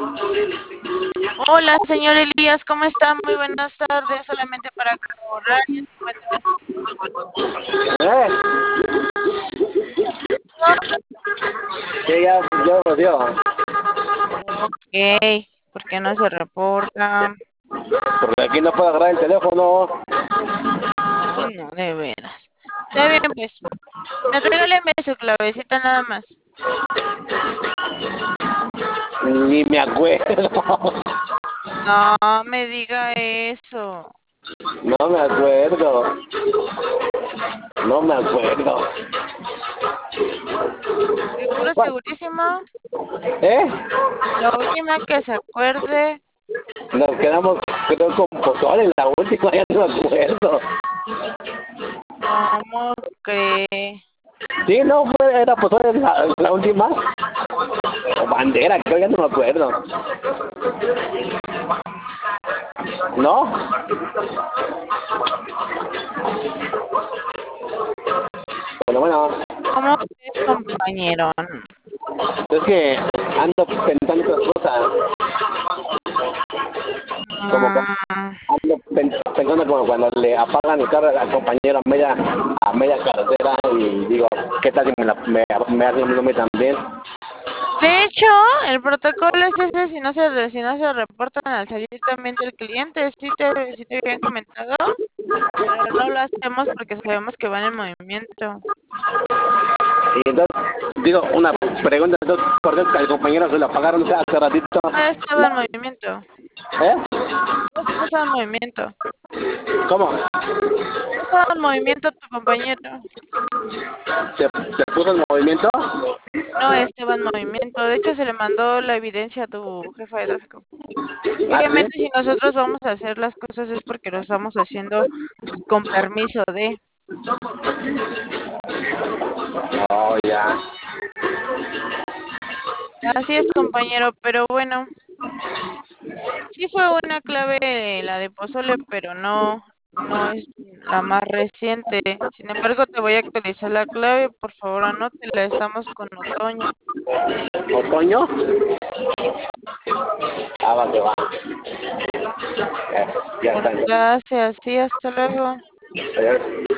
Hola, señor Elías, ¿cómo está? Muy buenas tardes, solamente para corroborar y se encuentra. ¿Eh? Sí, ya lo dio. Ok, ¿por qué no se reporta? Porque aquí no puedo agarrar el teléfono. Ay, no, de veras. Está bien, pues. Regáleme su clavecita nada más. Ni me acuerdo. No me diga eso. No me acuerdo. No me acuerdo. ¿Seguro, segurísimo? ¿Eh? La última que se acuerde. Nos quedamos, creo, con pozole. La última ya no me acuerdo. ¿Cómo cree? Sí, no, era pozole la última. O bandera, creo, ya no me acuerdo. ¿No? Bueno, ¿Cómo crees, compañero? es que ando pensando en otras cosas. Como Mm, ando pensando como cuando le apagan el carro al compañero a media carretera y digo, ¿qué tal si me hace un nombre también? De hecho, el protocolo es ese si no se reportan al salir también del cliente, sí te habían comentado, pero no lo hacemos porque sabemos que van en movimiento. Y entonces, digo, una pregunta, entonces, ¿por qué al compañero se lo apagaron hace ratito? No estaba en movimiento, ¿Eh? no estaba en movimiento, ¿Cómo? no estaba en movimiento tu compañero, ¿Se puso en movimiento? no estaba en movimiento, de hecho se le mandó la evidencia a tu jefa de tráfico. ¿Ah, sí? Obviamente si nosotros vamos a hacer las cosas es porque lo estamos haciendo pues, con permiso de... Oh, ya. Así es, compañero, pero bueno. Sí fue una clave la de Pozole, pero no es la más reciente. Sin embargo, te voy a actualizar la clave. Por favor, anótela. Estamos con otoño. ¿Otoño? Ah, va que va. Ya Con está. gracias. Sí, hasta luego. Adiós.